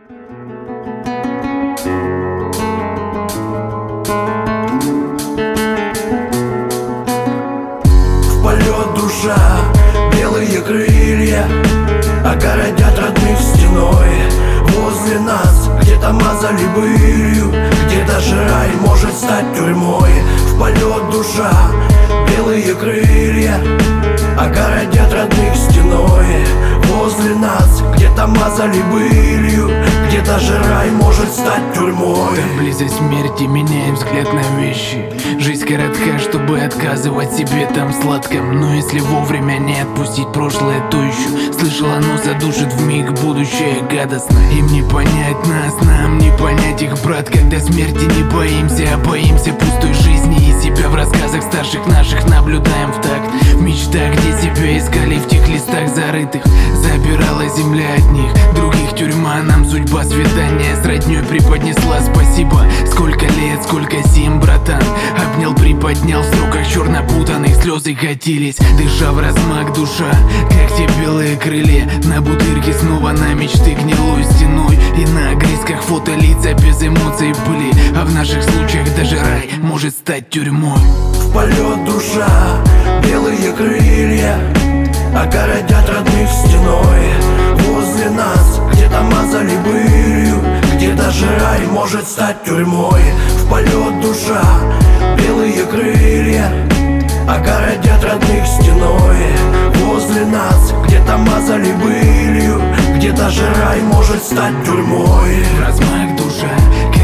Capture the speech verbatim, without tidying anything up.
В полет душа, белые крылья огородят родных стеной. Возле нас где-то мазали былью, где даже рай может стать тюрьмой. В полет душа, белые крылья огородят родных стеной. Возле нас где-то мазали былью, где даже рай может стать тюрьмой. Так близость смерти меняет взгляд на вещи. Жизнь коротка, чтобы отказывать себе там сладком. Но если вовремя не отпустить прошлое, то еще слышал, оно задушит вмиг будущее гадостно. Им не понять нас, нам не понять их, брат. Когда смерти не боимся, а боимся пустой жизни. И себя в рассказах старших наших наблюдаем в такт. В мечтах, где себя искали, в тех листах зарытых, забирала земля от них. Других тюрьма, нам судьба свидания с роднёй преподнесла. Спасибо, сколько лет, сколько зим, братан. Обнял, приподнял, в строках черно-путанных слезы катились. Дыша в размах душа, как те белые крылья. На бутырке снова на мечты гнилой стеной. И на огрызках фото лица без эмоций были. А в наших случаях даже рай может стать тюрьмой. В полет душа, белые крылья огородят родных стеной. Возле нас где-то мазали былью, где даже рай может стать тюрьмой. В полет душа, белые крылья огородят родных стеной. Возле нас где-то мазали былью, где даже рай может стать тюрьмой. В размах душа,